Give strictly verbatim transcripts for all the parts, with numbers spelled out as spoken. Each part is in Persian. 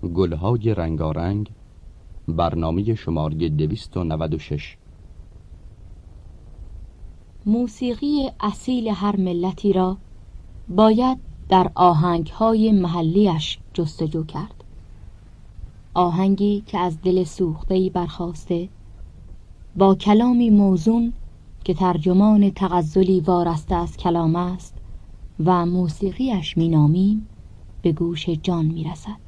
گلهای رنگارنگ، برنامه شماره دویست و نود و شش. موسیقی اصیل هر ملتی را باید در آهنگهای محلیش جستجو کرد. آهنگی که از دل سوخته‌ای برخاسته، با کلامی موزون که ترجمان تغزلی وارسته از کلام است و موسیقیش مینامیم، به گوش جان میرسد.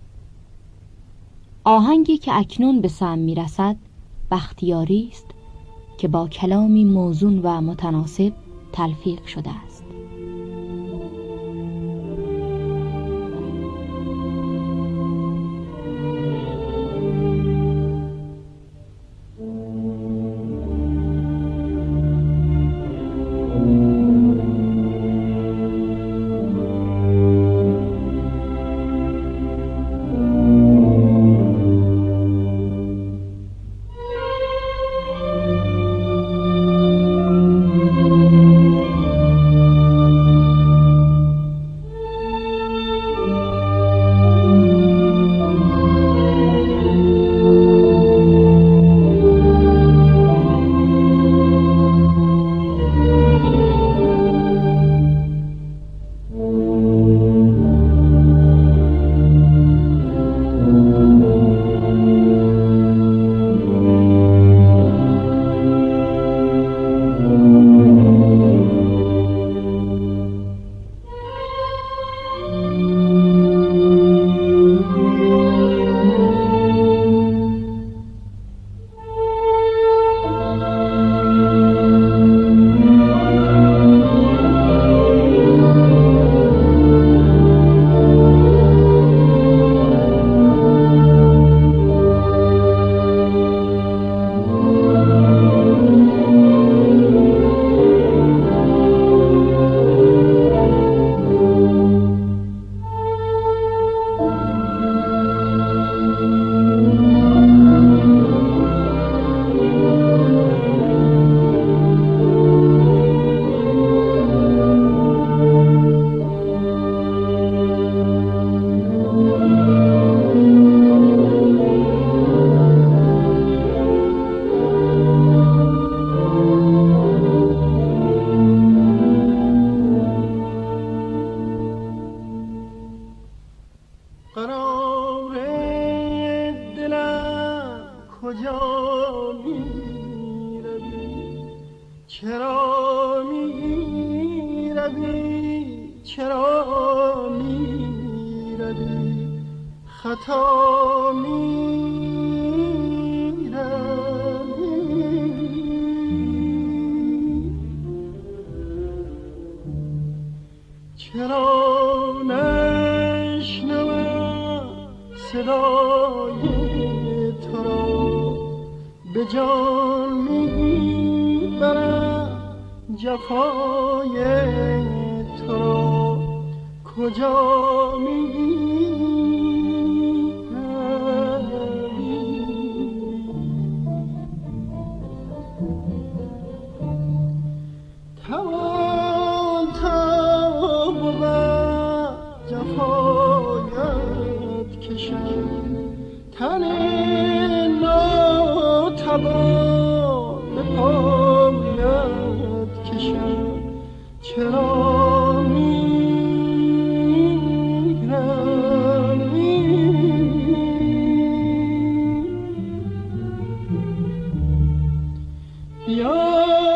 آهنگی که اکنون به سمع میرسد بختیاری است که با کلامی موزون و متناسب تلفیق شده است. چرا نشنوم صدای تو را، به جان میبرم جفای تو را، کجا میروی توان تا بود جفایت کشم، تن ناتوان به پایت کشم، چرا میروی بیا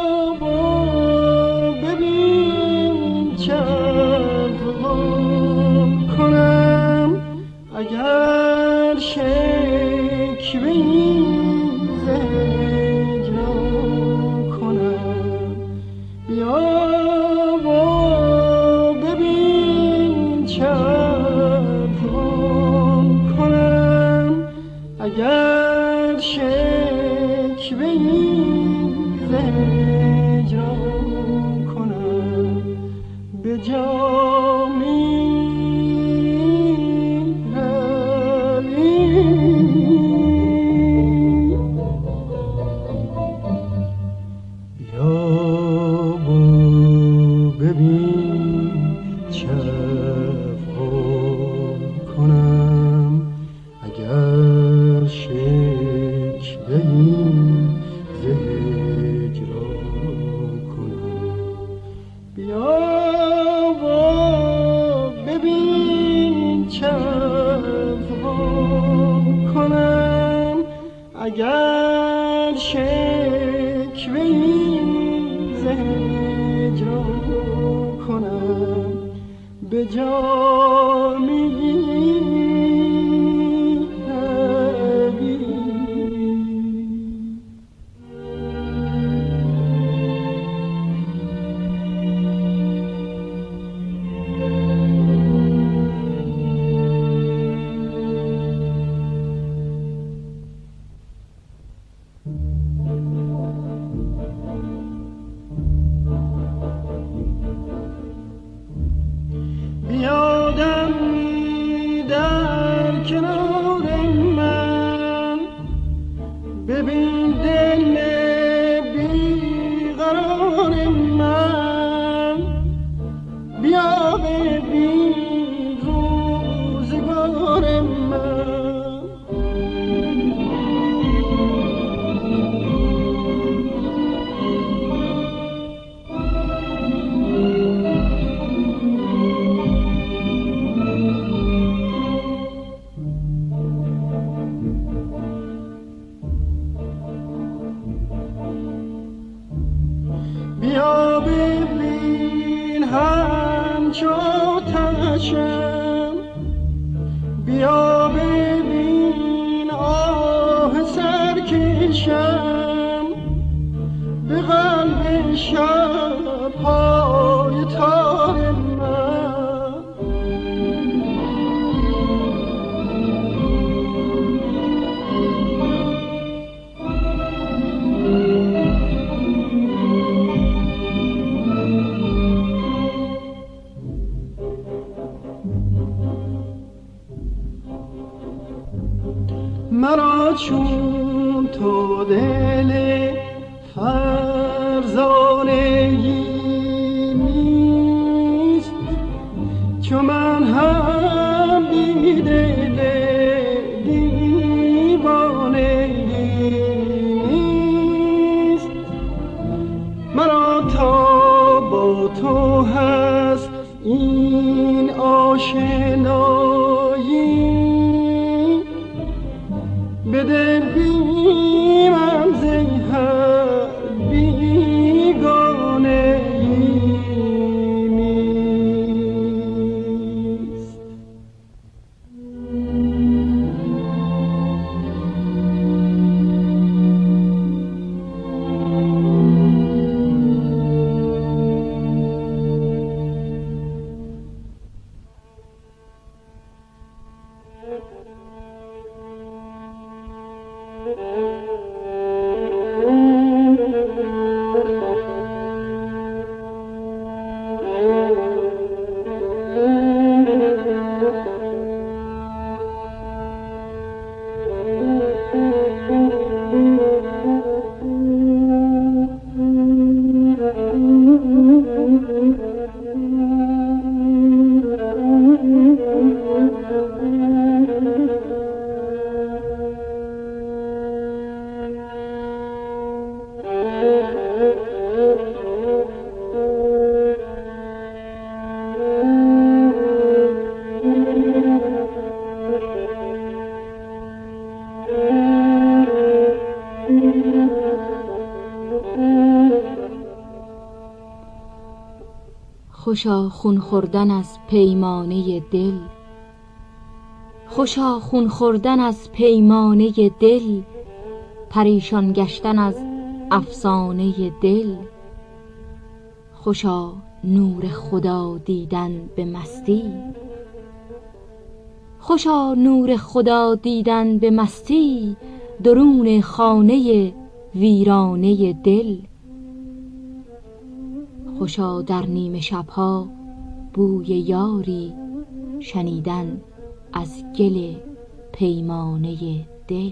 اگر شکوه‌ای ز هجران کنم، بیا و ببین چه ارزان کنم، اگر شکوه‌ای ز هجران کنم، به جا می به جا می بیا ببین همچو تشم، بیا ببین آه سرکشم به قلب شب‌های تار من. مرا چون تو دل فرزانگی نیست، چون من هم بی دل دیوانگی نیست. مرا تا با تو هست این آشنایی، به دل بی مرزی هر بیگانگی نیست. خوشا خون خوردن از پیمانه دل، خوشا خون خوردن از پیمانه دل، پریشان گشتن از افسانه دل. خوشا نور خدا دیدن به مستی، خوشا نور خدا دیدن به مستی، درون خانه ویرانه دل. خوشا در نیمه شبها بوی یاری شنیدن از گل پیمانه دل.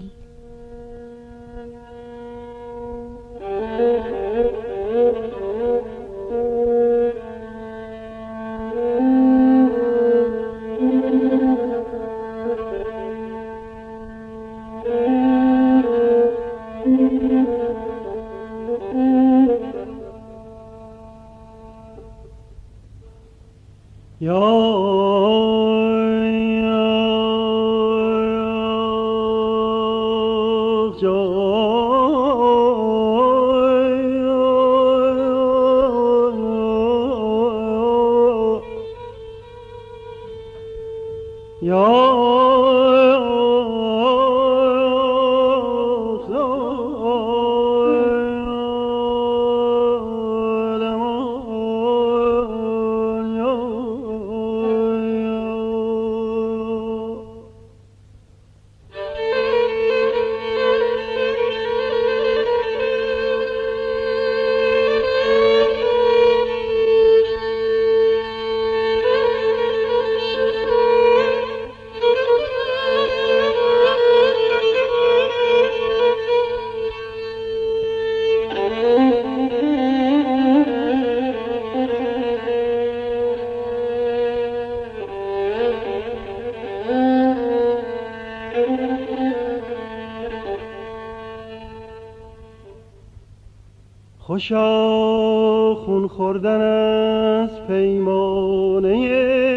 خوشا خون خوردن از پیمانه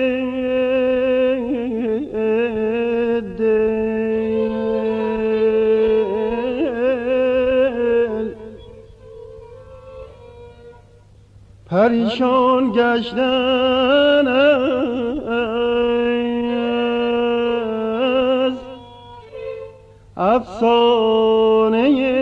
دل، پریشان گشتن از افسانه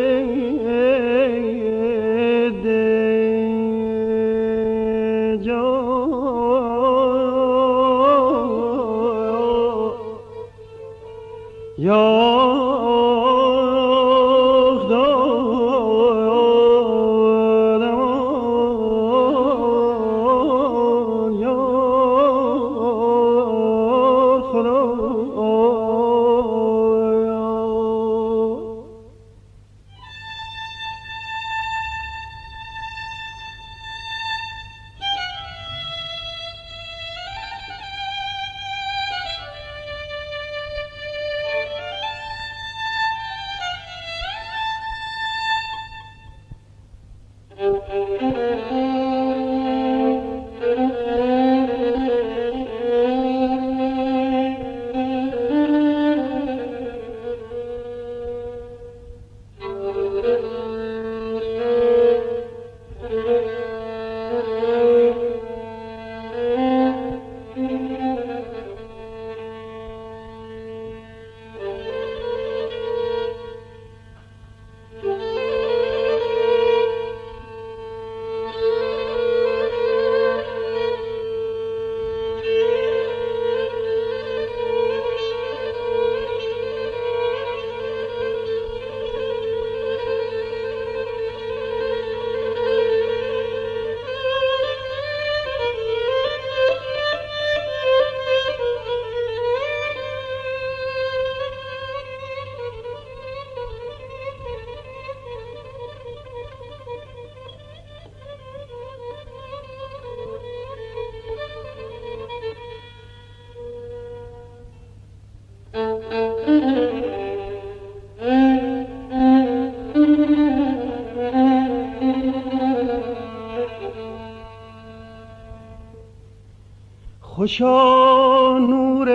خوشا نور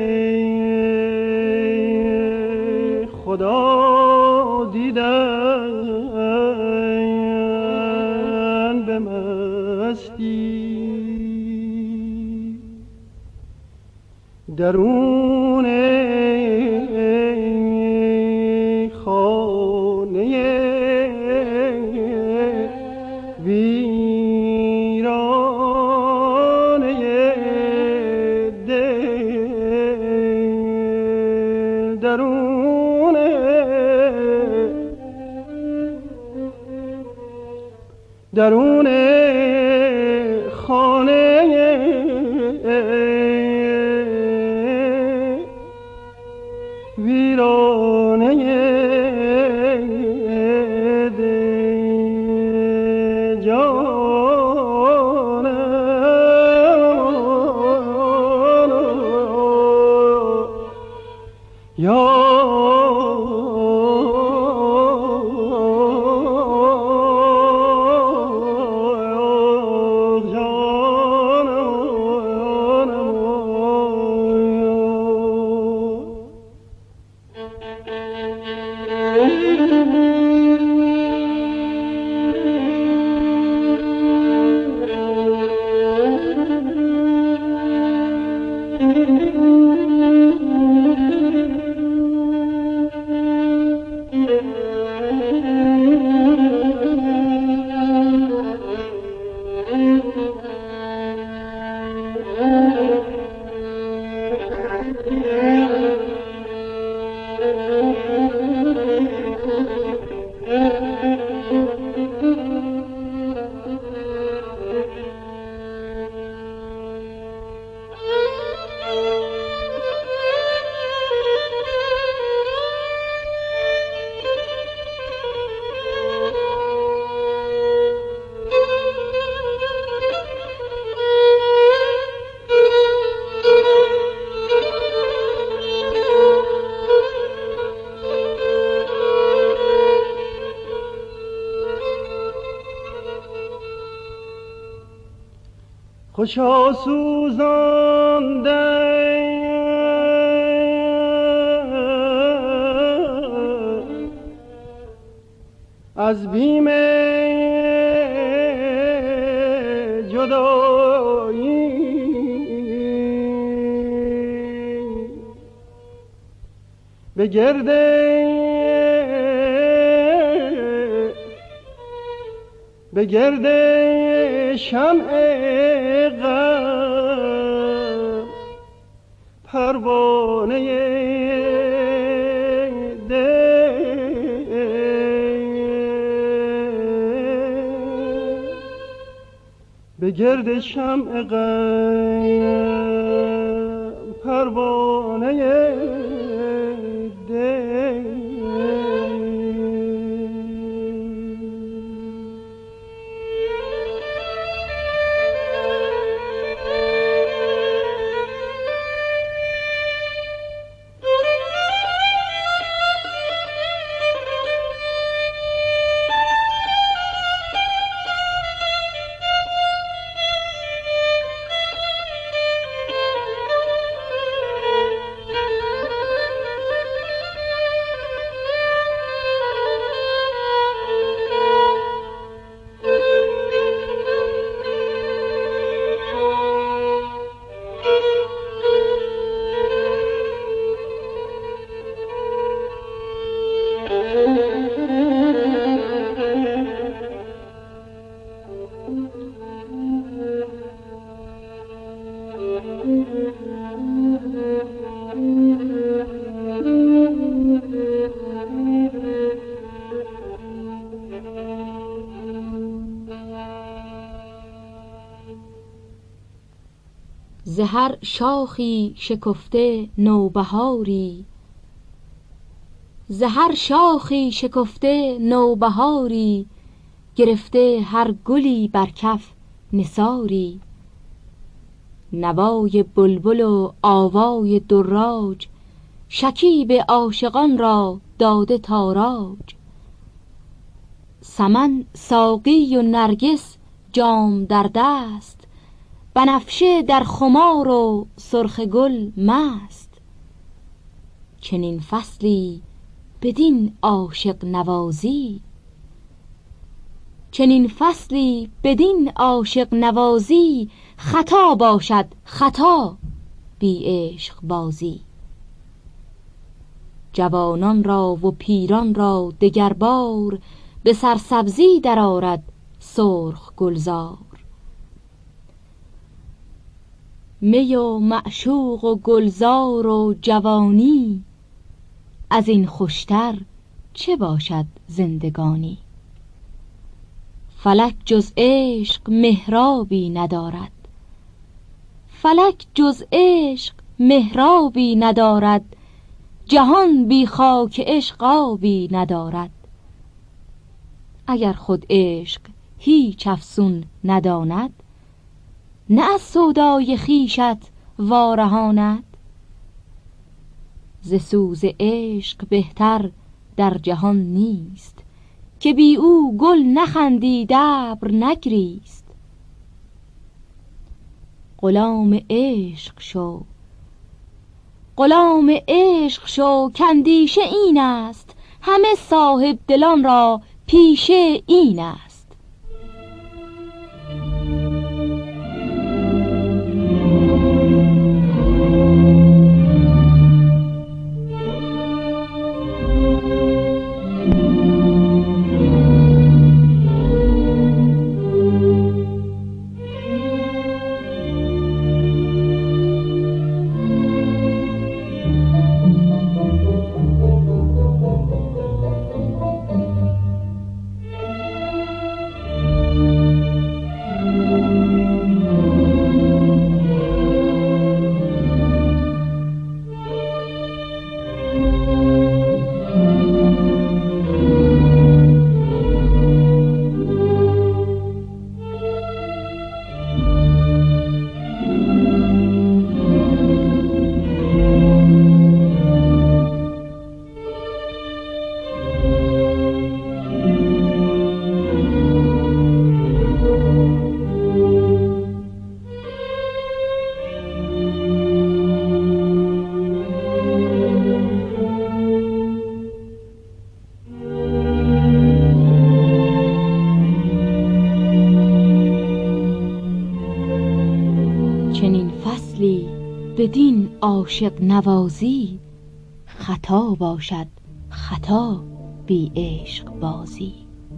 خدا دیدن به مستی درون خانه درون خانه ویرانه دل جانم یا Thank you. خوشا سوزانده از بیم جدایی به گرد به گرد شمع غم پروانه دل به گرد شمع غم پروانه دل. ز هر شاخی شکفته نوبهاری، ز هر شاخی شکفته نوبهاری، گرفته هر گلی بر کف نثاری. نوای بلبل و آوای دراج، شکیب عاشقان را داده تاراج. سمن ساقی و نرگس جام در دست، بنفشه در خمار و سرخ گل مست. چنین فصلی بدین عاشق نوازی، چنین فصلی بدین عاشق نوازی، خطا باشد خطا بی عشق بازی. جوانان را و پیران را دگربار، به سرسبزی در آرد سرخ گلزار. می و معشوق و گلزار و جوانی، از این خوشتر چه باشد زندگانی. فلک جز عشق محرابی ندارد، فلک جز عشق محرابی ندارد. جهان بی خاک عشق آبی ندارد. اگر خود عشق هیچ افسون نداند، نه از سودای خویشت وارهاند. ز سوز عشق بهتر در جهان نیست، که بی او گل نخندید ابر نگریست. غلام عشق شو، غلام عشق شو، کاندیشه این است، همه صاحب دلان را پیشه این است. بدین عاشق نوازی، خطا باشد خطا بی عشق بازی.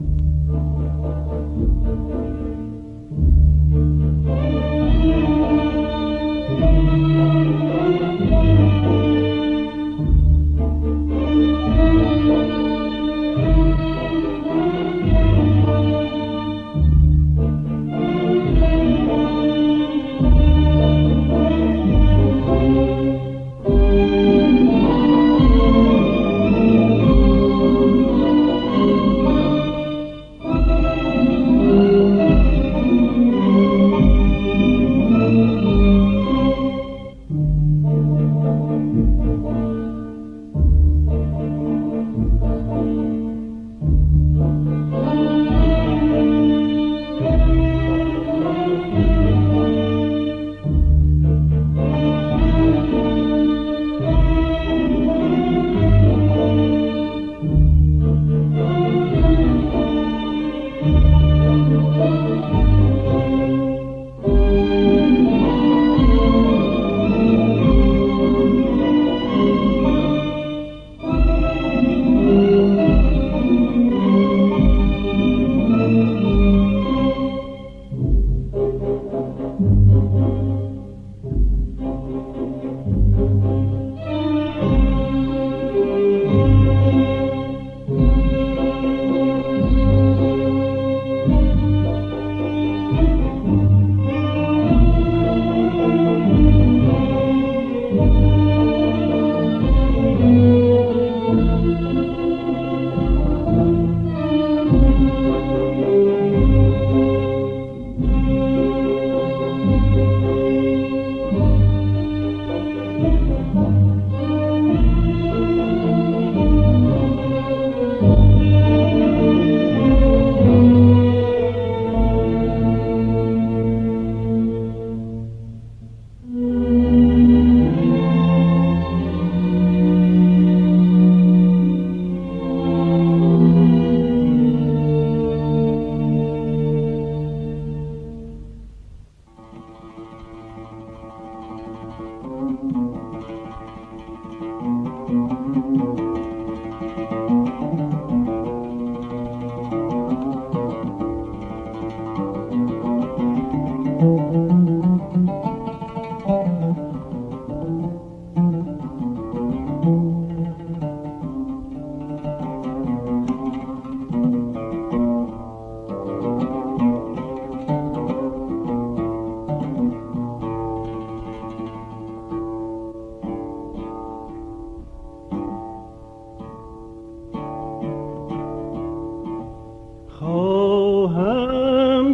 خواهم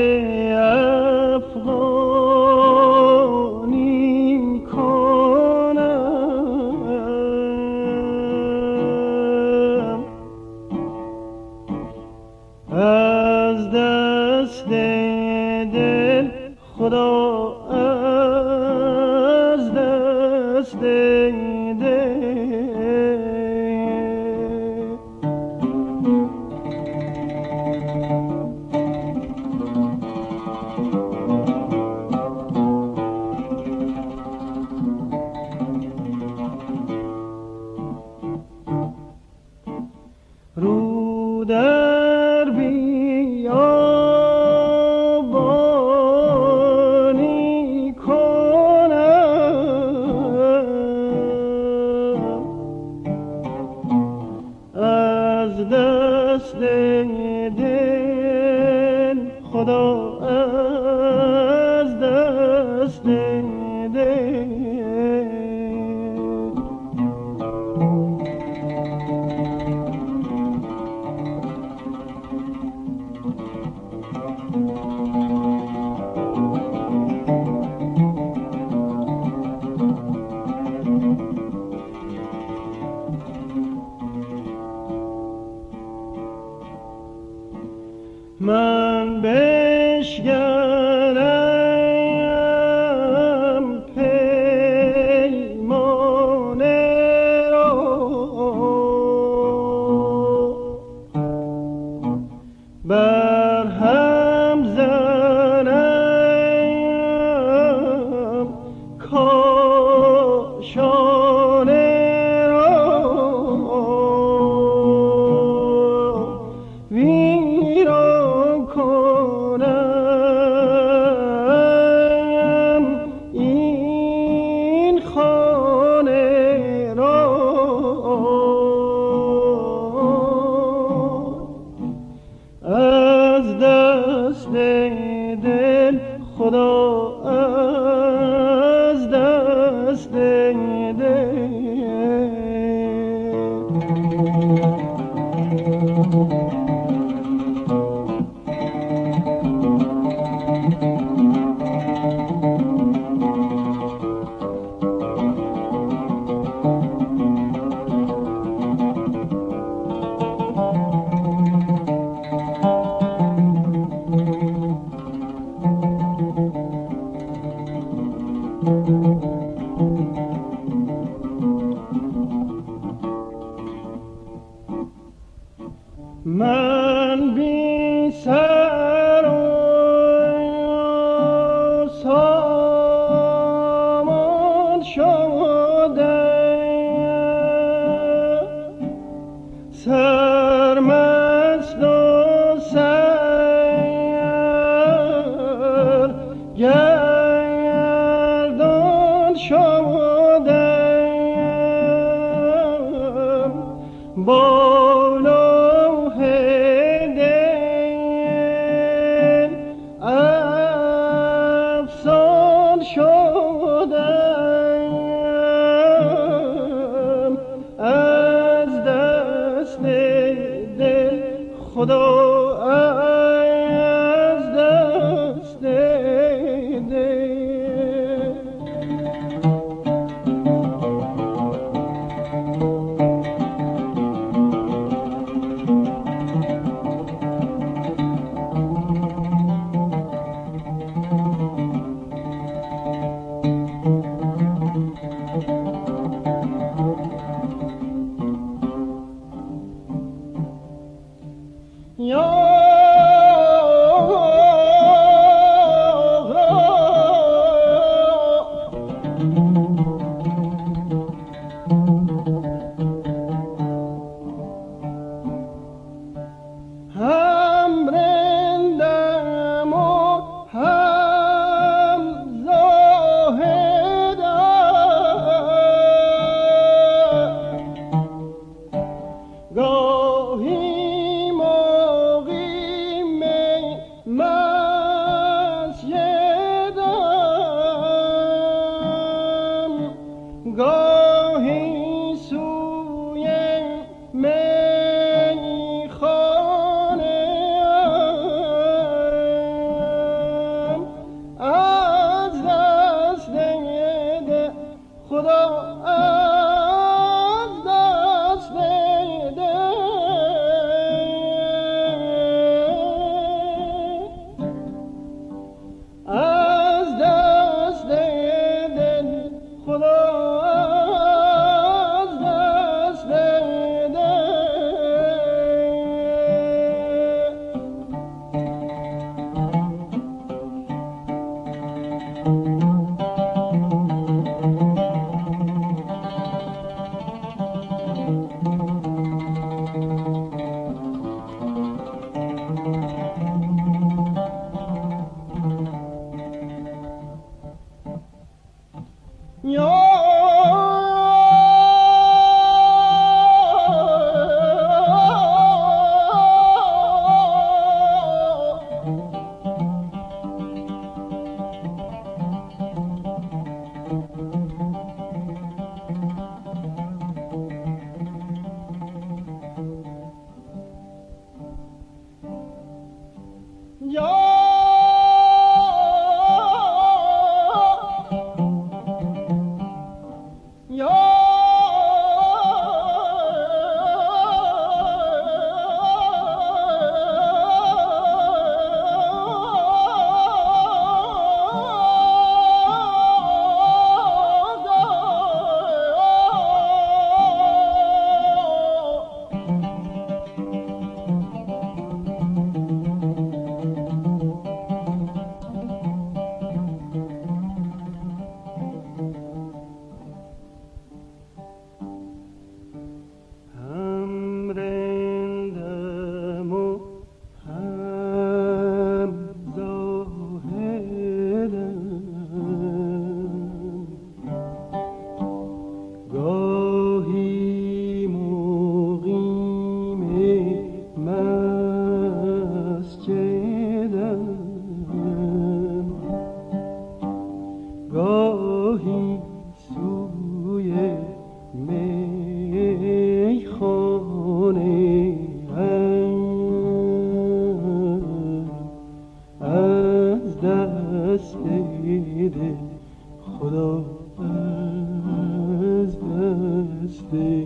که افغانی کنم از دست دل خدا، از دست دل دست دل من بی سر و سامان شدم سرمست و سرگردان شدم با خدا از دست دل گاهی سوی میخانه از دست دل خدا از دست دل از دست دل خدا سوی میخانه از دست دل خدا از دست دل.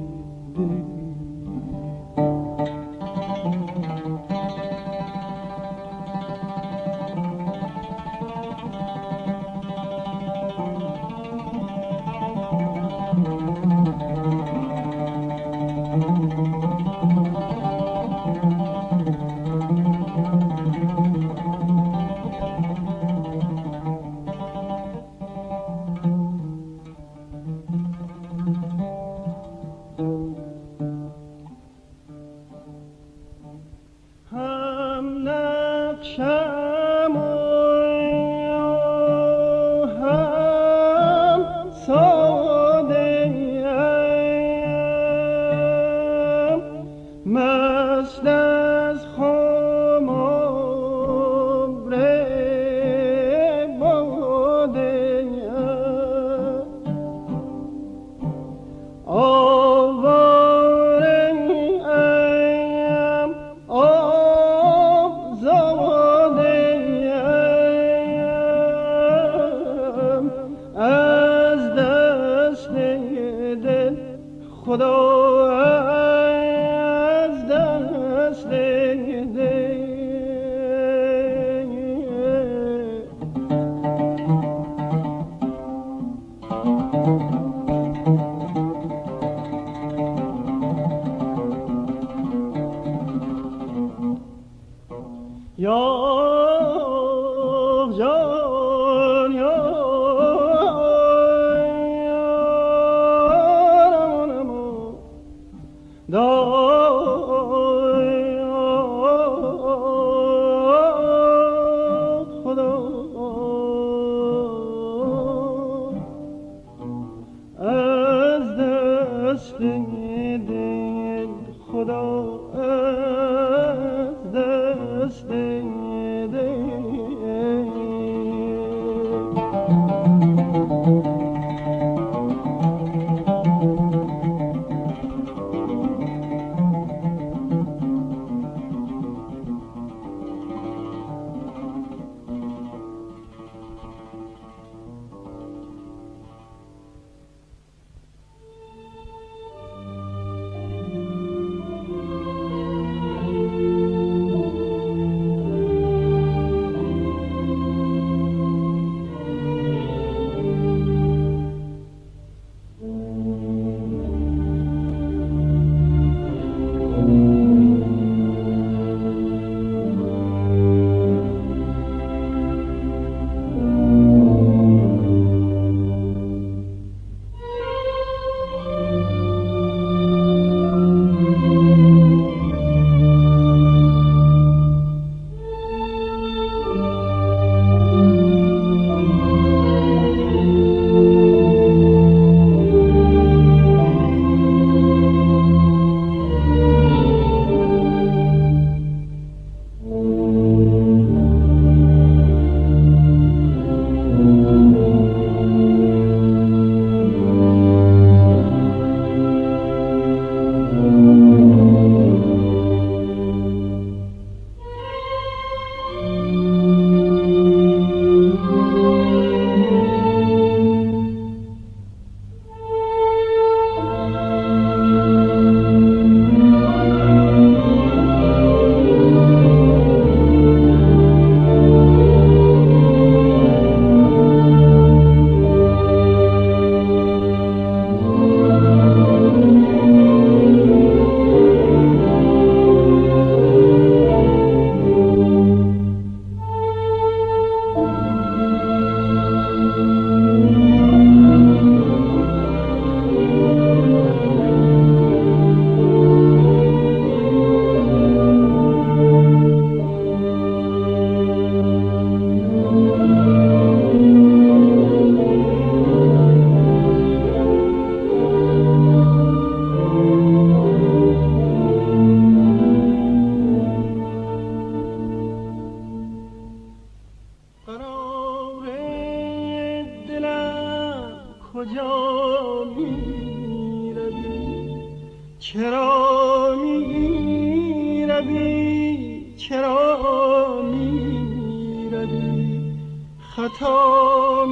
کجا می روی چرا می روی چرا می روی خطا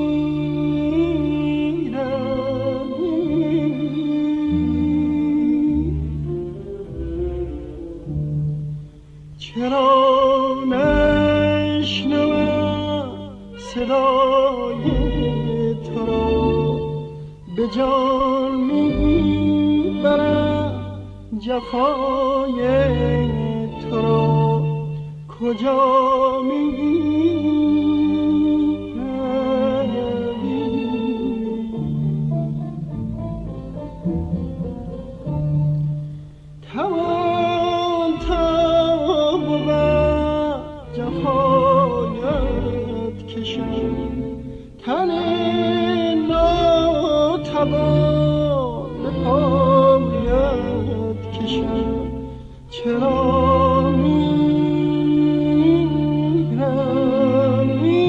می روی چرا نشنوم صدای تو را به جان میبرم جفای تو را کجا میروی توان تا بود جفایت کشم تن ناتوان به پایت کشم چرا میروی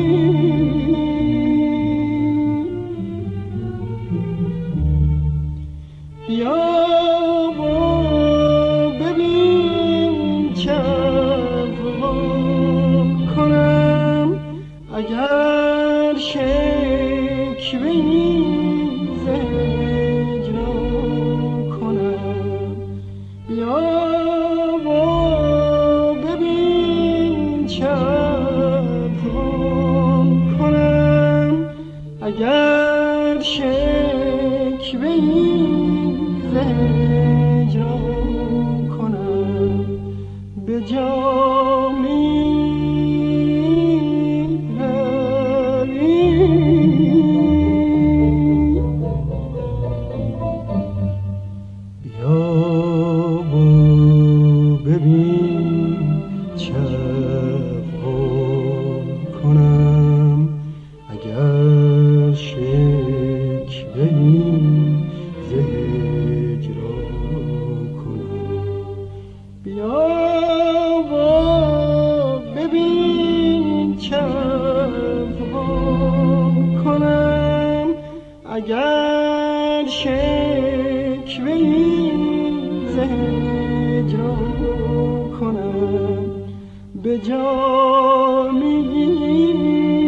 بیا و ببین چه ارزوان کنم اگر شکوه‌ای ز هجران کنم بیا و ببین چه ارزوان کنم اگر شکوه‌ای ز هجران کنم به جا اگر شکوه‌ای ز هجران کنم به جا میروی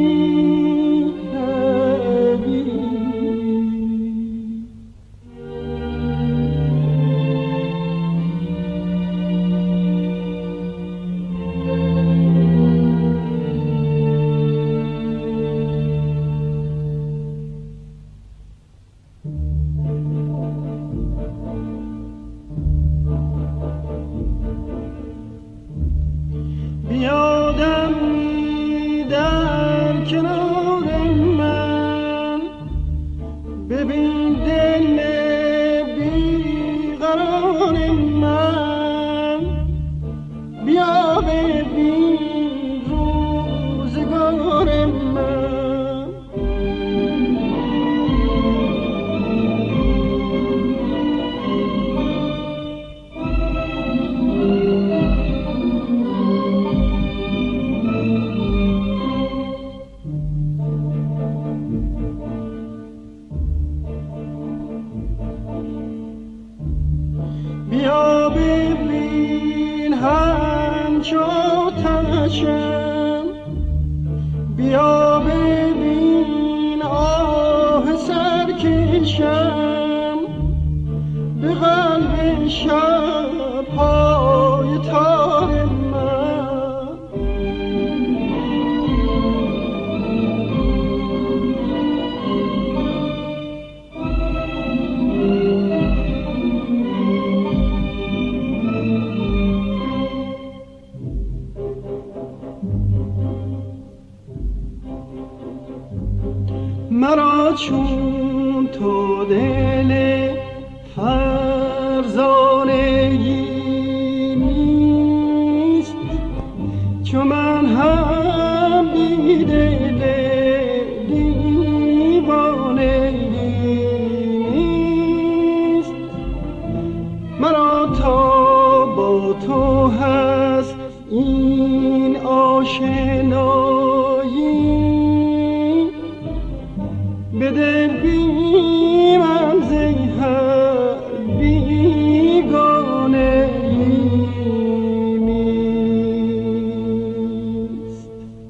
بیادم در کنار من ببین دل بیقرار من بیا ببین روزگار من بیا ببین همچو آتشم بیا ببین آه سرکشم به قلب شب های تار من مرا چون تو دل فرزانگی نیست چون من هم بی دل دیوانگی نیست مرا تا با تو هست این آشنایی به دل بی من زیهر بیگانه نیست.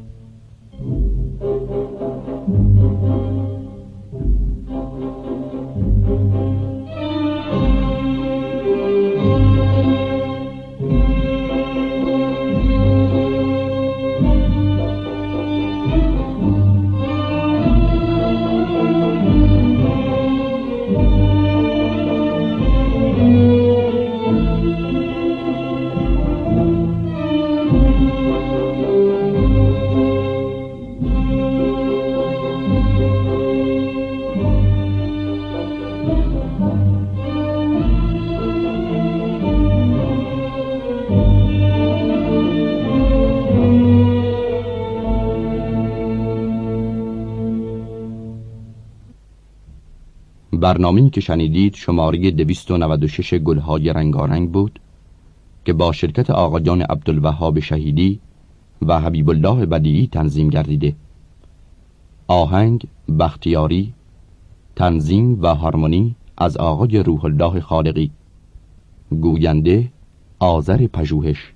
برنامه‌ای که شنیدید شماره دویست و نود و شش گلهای رنگارنگ بود که با شرکت آقایان عبدالوهاب شهیدی و حبیب الله بدیعی تنظیم گردیده. آهنگ بختیاری، تنظیم و هارمونی از آقای روح الله خالقی، گوینده آذر پژوهش.